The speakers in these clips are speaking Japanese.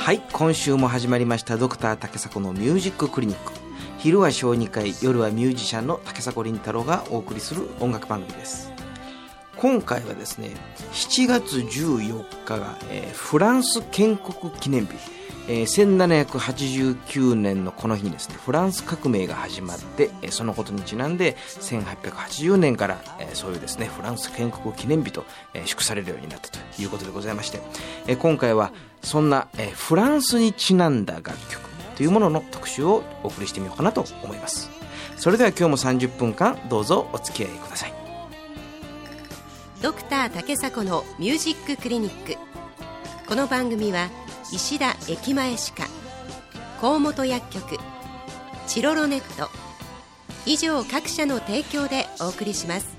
はい、今週も始まりましたドクター竹迫のミュージッククリニック。昼は小児科医、夜はミュージシャンの竹迫倫太郎がお送りする音楽番組です。今回はですね、7月14日が、フランス建国記念日、1789年のこの日にですね、フランス革命が始まって、そのことにちなんで1880年から、そういうですねフランス建国記念日と、祝されるようになったということでございまして、今回はそんな、フランスにちなんだ楽曲というものの特集をお送りしてみようかなと思います。それでは今日も30分間どうぞお付き合いください。 ドクター竹迫のミュージッククリニック。この番組は石田駅前歯科、河本薬局、チロロネット以上各社の提供でお送りします。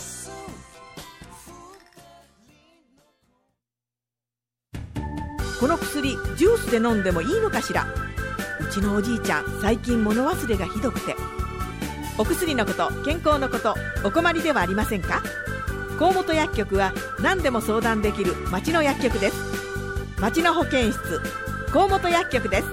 この薬ジュースで飲んでもいいのかしら。うちのおじいちゃん最近物忘れがひどくて。お薬のこと、健康のこと、お困りではありませんか。河本薬局は何でも相談できる町の薬局です。町の保健室、河本薬局です。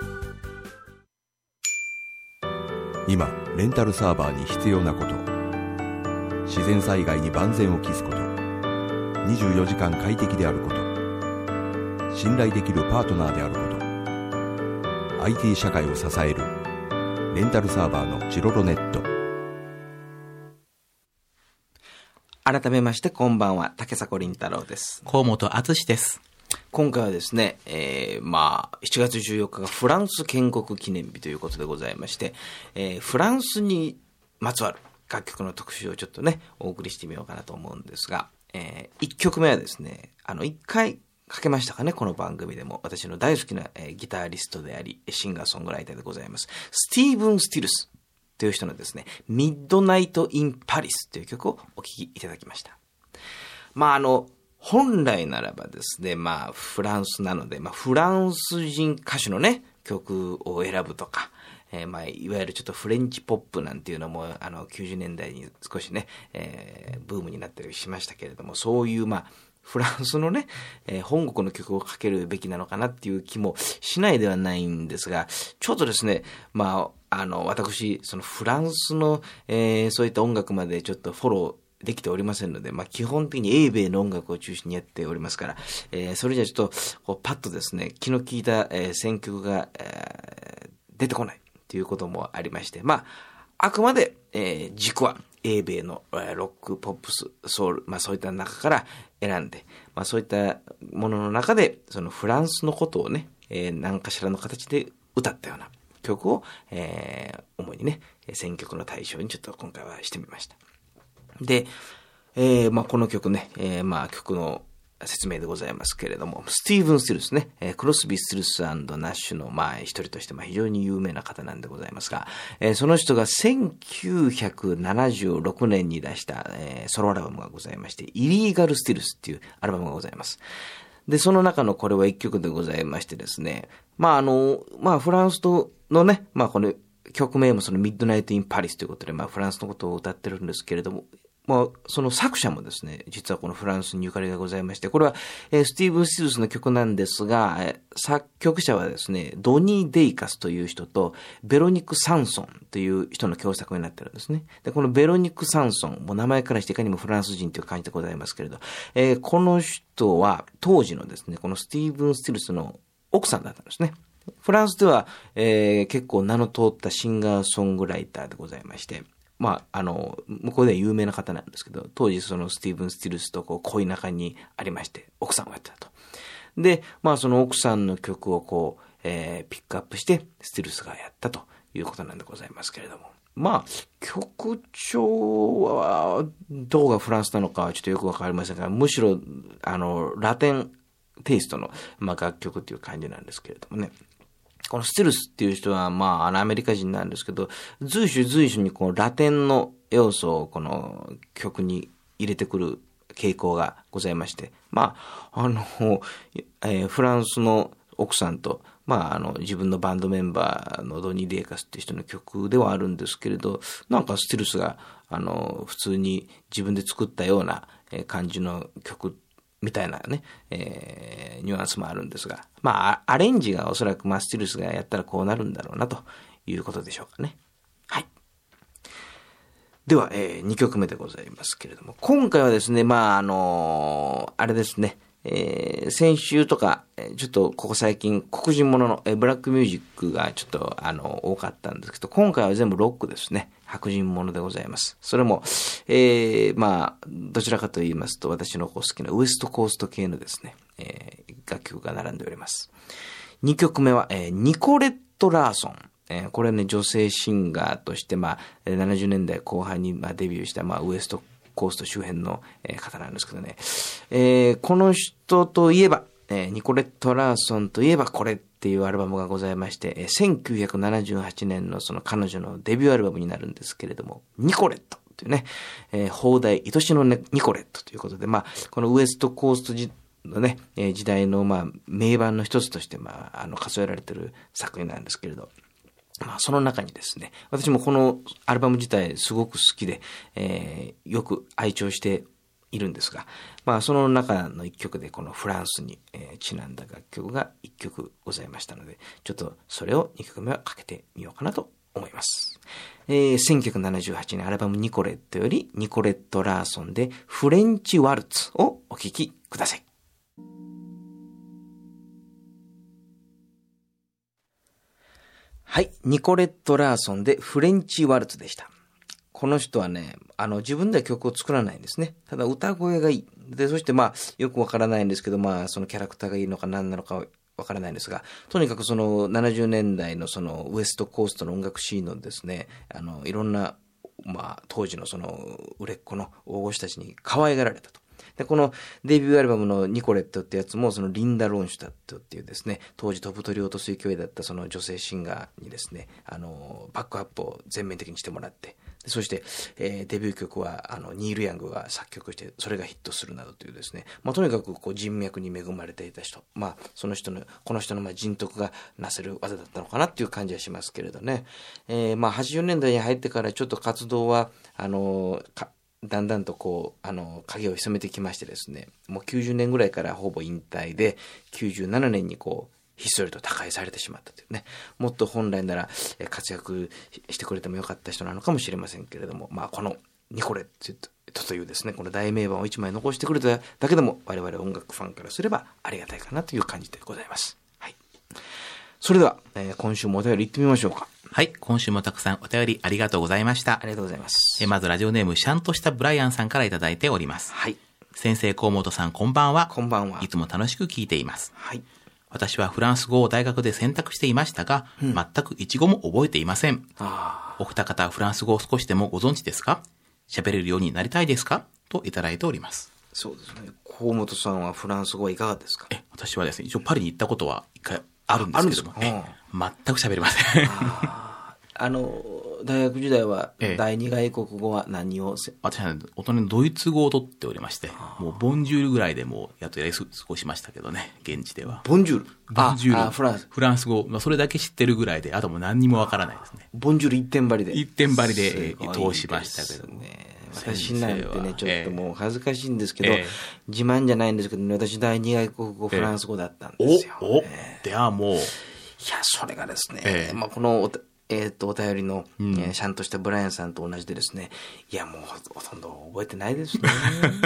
今レンタルサーバーに必要なこと、自然災害に万全を期すこと、24時間快適であること、信頼できるパートナーであること、 IT 社会を支えるレンタルサーバーのチロロネット。 改めましてこんばんは、竹迫倫太郎です。 河本敦です。 今回はですね、7月14日がフランス建国記念日ということでございまして、フランスにまつわる楽曲の特集をちょっとねお送りしてみようかなと思うんですが、1曲目はですね、1回かけましたかね、この番組でも。私の大好きな、ギタリストでありシンガーソングライターでございますスティーブン・スティルスという人のですね、ミッドナイト・イン・パリスという曲をお聴きいただきました。本来ならばですね、フランスなので、フランス人歌手のね曲を選ぶとか、いわゆるちょっとフレンチポップなんていうのも90年代に少しね、ブームになったりしましたけれども、そういうフランスのね、本国の曲をかけるべきなのかなっていう気もしないではないんですが、ちょっとですね、私そのフランスの、そういった音楽までちょっとフォローできておりませんので、基本的に英米の音楽を中心にやっておりますから、それじゃちょっとパッとですね気の利いた、選曲が、出てこないということもありまして、あくまで、軸は英米のロック、ポップス、ソウル、そういった中から選んで、そういったものの中でそのフランスのことをね、何かしらの形で歌ったような曲を、主にね選曲の対象にちょっと今回はしてみました。で、この曲ね、曲の説明でございますけれども、スティーブン・スティルスね、クロスビー・スティルス&ナッシュの一人として非常に有名な方なんでございますが、その人が1976年に出した、ソロアルバムがございまして、イリーガル・スティルスっていうアルバムがございます。で、その中のこれは一曲でございましてですね、フランスのね、この曲名もそのミッドナイト・イン・パリスということで、フランスのことを歌ってるんですけれども、その作者もですね、実はこのフランスにゆかりがございまして、これは、スティーブン・スティルスの曲なんですが、作曲者はですね、ドニー・デイカスという人と、ベロニック・サンソンという人の共作になってるんですね。で、このベロニック・サンソン、名前からしていかにもフランス人という感じでございますけれど、この人は当時のですね、このスティーブン・スティルスの奥さんだったんですね。フランスでは、結構名の通ったシンガーソングライターでございまして、向こうでは有名な方なんですけど、当時そのスティーブン・スティルスと恋仲にありまして、奥さんをやってたと。で、その奥さんの曲をピックアップして、スティルスがやったということなんでございますけれども。曲調は、どこがフランスなのかはちょっとよくわかりませんが、むしろ、ラテンテイストの、楽曲っていう感じなんですけれどもね。このスティルスっていう人は、アメリカ人なんですけど、随所にこのラテンの要素をこの曲に入れてくる傾向がございまして、フランスの奥さんと、自分のバンドメンバーのドニー・デイカスっていう人の曲ではあるんですけれど、スティルスが、普通に自分で作ったような感じの曲みたいなね、ニュアンスもあるんですが、まあ、アレンジがおそらくスティルスがやったらこうなるんだろうなということでしょうかね。はい。では、2曲目でございますけれども、今回はですね、あれですね、先週とか、ちょっとここ最近、黒人ものの、ブラックミュージックがちょっと、多かったんですけど、今回は全部ロックですね。白人ものでございます。それも、どちらかと言いますと、私の好きなウエストコースト系のですね、楽曲が並んでおります。2曲目は、ニコレット・ラーソン。これね、女性シンガーとして、70年代後半にデビューした、ウエストコースト周辺の方なんですけどね、この人といえば、ニコレット・ラーソンといえばこれっていうアルバムがございまして、1978年のその彼女のデビューアルバムになるんですけれども、ニコレットというね、放題愛しのニコレットということで、このウエストコーストのね、時代の名盤の一つとして数えられている作品なんですけれど、その中にですね、私もこのアルバム自体すごく好きで、よく愛聴しているんですが、その中の一曲でこのフランスに、ちなんだ楽曲が一曲ございましたので、ちょっとそれを2曲目はかけてみようかなと思います。1978年アルバムニコレットよりニコレット・ラーソンでフレンチ・ワルツをお聴きください。はい。ニコレット・ラーソンでフレンチ・ワルツでした。この人はね、自分では曲を作らないんですね。ただ歌声がいい。で、そしてよくわからないんですけど、そのキャラクターがいいのか何なのかわからないんですが、とにかくその70年代のそのウエストコーストの音楽シーンのですね、いろんな、当時のその売れっ子の大御所たちに可愛がられたと。で、このデビューアルバムのニコレットってやつも、そのリンダ・ロンシュタットっていうですね、当時飛ぶ鳥を落とす勢いだったその女性シンガーにですね、バックアップを全面的にしてもらって、そして、デビュー曲は、ニール・ヤングが作曲して、それがヒットするなどというですね、とにかくこう人脈に恵まれていた人、この人の人徳がなせる技だったのかなっていう感じはしますけれどね。80年代に入ってからちょっと活動は、だんだんとこう、影を潜めてきましてですね、もう90年ぐらいからほぼ引退で、97年にこう、ひっそりと他界されてしまったというね、もっと本来なら活躍してくれてもよかった人なのかもしれませんけれども、このニコレットというですね、この大名盤を一枚残してくれただけでも、我々音楽ファンからすればありがたいかなという感じでございます。はい。それでは、今週もお便り行ってみましょうか。 はい。今週もたくさんお便りありがとうございました。 ありがとうございます。 まずラジオネームシャンとしたブライアンさんからいただいております。 はい。 先生河本さんこんばんは。 こんばんは。 いつも楽しく聞いています。 はい。 私はフランス語を大学で選択していましたが、全く一語も覚えていません。お二方はフランス語を少しでもご存知ですか？喋れるようになりたいですか？といただいております。 そうですね。河本さんはフランス語はいかがですか？ 私はですね、一応パリに行ったことは一回あるんですけども、全く喋れません。 大学時代は第二外国語は何を私は大人のドイツ語を取っておりまして、もうボンジュールぐらいでもうやっとやり過ごしましたけどね、現地では。 ボンジュールボンジュール。フランス語、それだけ知ってるぐらいで、あともう何にもわからないですね。 ボンジュール一点張りで。 一点張りで通しましたけどね。私なんてね、ちょっともう恥ずかしいんですけど、自慢じゃないんですけどね、私第二外国語フランス語だったんですよ。 ではもう。いや、 それがですね、このお便りの、シャンとしたブライアンさんと同じでですね、いや、もうほとんど覚えてないですね。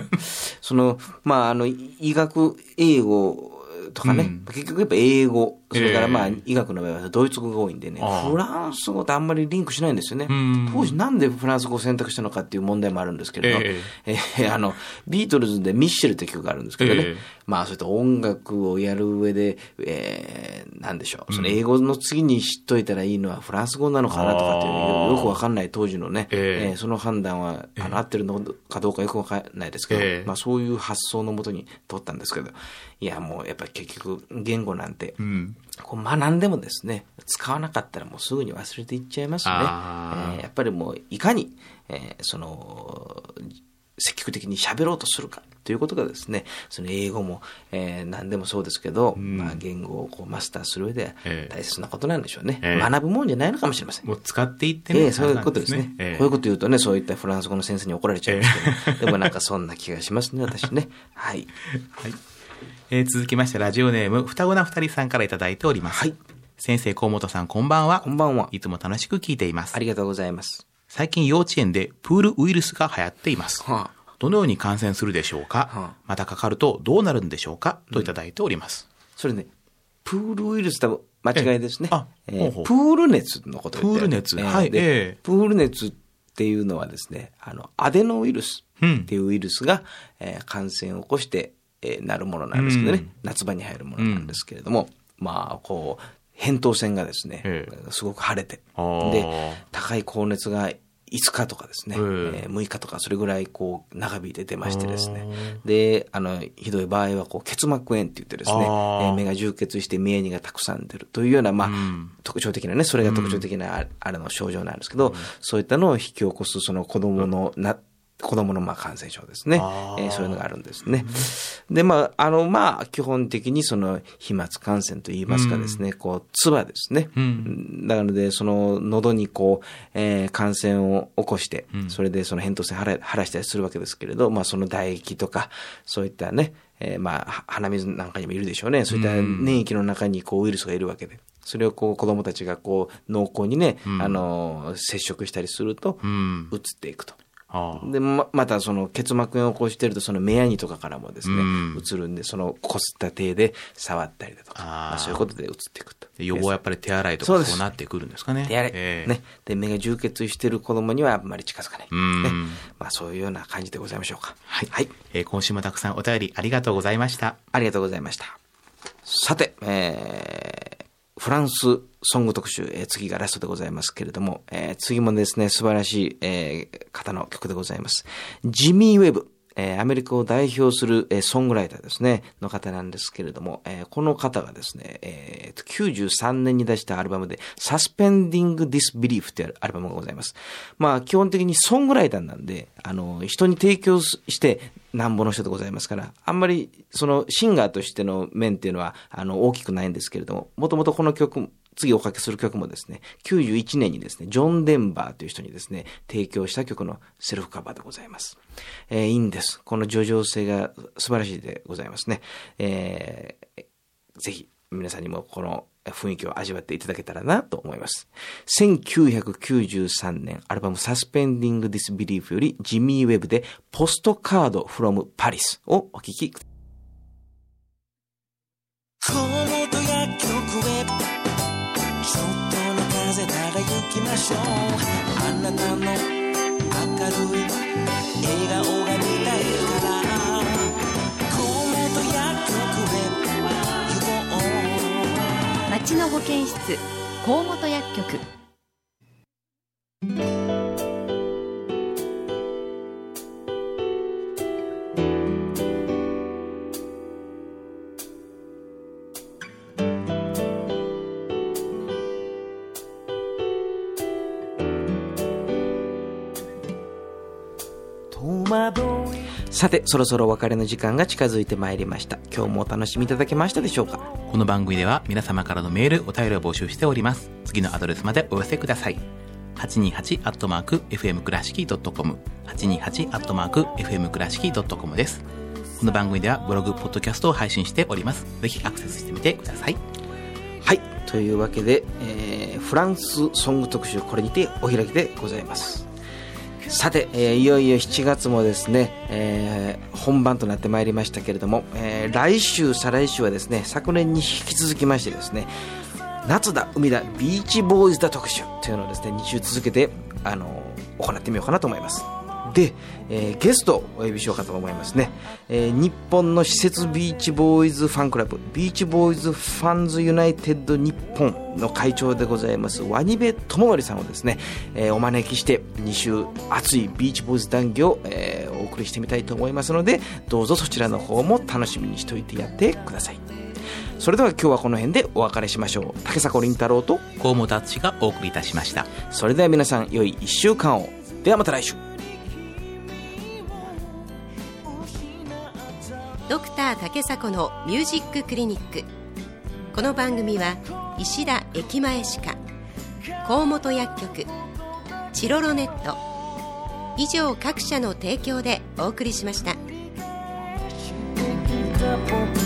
医学英語とかね、結局やっぱ英語、それから医学の場合はドイツ語が多いんでね、フランス語ってあんまりリンクしないんですよね。当時なんでフランス語を選択したのかっていう問題もあるんですけれど、ビートルズでミッシェルって曲があるんですけどね、そういった音楽をやる上で、なんでしょう、その英語の次に知っといたらいいのはフランス語なのかなとかっていう、よくわかんない当時のね、その判断は合ってるのかどうかよくわかんないですけど、そういう発想のもとに取ったんですけど、いや、もうやっぱり結局言語なんて、こう学んでもですね、使わなかったらもうすぐに忘れていっちゃいますね。やっぱりもういかに、 積極的に喋ろうとするかということがですね、その英語も、何でもそうですけど、言語をこうマスターする上で大切なことなんでしょうね。学ぶもんじゃないのかもしれません。 もう使っていってね。 そういうことですね。こういうこと言うとね、そういったフランス語の先生に怒られちゃうんですけど、でもなんかそんな気がしますね、私ね。はい。 はい。続きまして、ラジオネーム、双子な二人さんからいただいております。はい。先生、河本さん、こんばんは。 こんばんは。 いつも楽しく聞いています。 ありがとうございます。 最近幼稚園でプールウイルスが流行っています。どのように感染するでしょうか、またかかるとどうなるんでしょうか、といただいております。 それね、プールウイルス多分間違いですね。プール熱のことを言って、 プール熱。はい。 プール熱っていうのはですね、アデノウイルスっていうウイルスが、感染を起こして、なるものなんですけどね、夏場に入るものなんですけれども、まあ、こう、扁桃腺がですね、すごく腫れて、で、高い高熱が5日とかですね、6日とかそれぐらいこう長引いて出ましてですね、で、ひどい場合はこう結膜炎って言ってですね、目が充血して目にがたくさん出るというような、まあ、特徴的なね、それが特徴的な症状なんですけど、そういったのを引き起こすその子供のまあ感染症ですね。そういうのがあるんですね。で、まあ、基本的にその飛沫感染といいますかですね、こう、唾ですね。なので、その喉にこう、感染を起こして、それでその扁桃腺腫らしたりするわけですけれど、まあ、その唾液とか、そういったね、まあ、鼻水なんかにもいるでしょうね。そういった粘液の中にこう、ウイルスがいるわけで。それをこう子供たちがこう濃厚にね、接触したりすると、移っていくと。で、またその結膜炎を起こしているとその目やにとかからもですね、移るんで、そのこすった手で触ったりだとか、まあ、そういうことで移っていくと。 予防はやっぱり手洗いとかそうなってくるんですかね。 手洗い。ね。で、目が充血している子供にはあんまり近づかない。ね。まあそういうような感じでございましょうか。 はい。今週もたくさんお便りありがとうございました。 ありがとうございました。さて、フランスソング特集、次がラストでございますけれども、次もですね、素晴らしい、方の曲でございます。ジミー・ウェブ、アメリカを代表する、ソングライターですね、の方なんですけれども、この方がですね、93年に出したアルバムで、Suspending Disbelief というアルバムがございます。まあ、基本的にソングライターなんで、人に提供して、なんぼの人でございますから、あんまり、その、シンガーとしての面っていうのは、大きくないんですけれども、もともとこの曲、次おかけする曲もですね、91年にですね、ジョン・デンバーという人にですね、提供した曲のセルフカバーでございます。いいんです。この叙情性が素晴らしいでございますね。ぜひ、皆さんにもこの雰囲気を味わっていただけたらなと思います。1993年、アルバム Suspending Disbelief よりジミー・ウェブでポストカード from Paris をお聴きください。河本薬局へちょっとの風なら行きましょう。あなたの明るい笑顔が見たいから河本薬局へ町の保健室河本薬局。さて、そろそろお別れの時間が近づいてまいりました。今日もお楽しみいただけましたでしょうか。 この番組では皆様からのメール、お便りを募集しております。次のアドレスまでお寄せください。828-fm-倉敷.com 828-fm-倉敷.com です。この番組ではブログ、ポッドキャストを配信しております。ぜひアクセスしてみてください。 はい。というわけで、フランスソング特集、これにてお開きでございます。さて、いよいよ7月もですね、本番となってまいりましたけれども、来週再来週はですね、昨年に引き続きましてですね、夏だ海だビーチボーイズだ特集というのをですね、2週続けて行ってみようかなと思います。で、ゲストをお呼びしようかと思いますね。日本の施設ビーチボーイズファンクラブビーチボーイズファンズユナイテッド日本の会長でございますワニベ智則さんをですね、お招きして2週熱いビーチボーイズ談義を、お送りしてみたいと思いますので、どうぞそちらの方も楽しみにしておいてやってください。それでは今日はこの辺でお別れしましょう。竹迫倫太郎と河本敦がお送りいたしました。 それでは皆さん良い1週間を。ではまた来週。 竹迫のミュージッククリニック。この番組は石田駅前歯科、河本薬局、チロロネット以上各社の提供でお送りしました。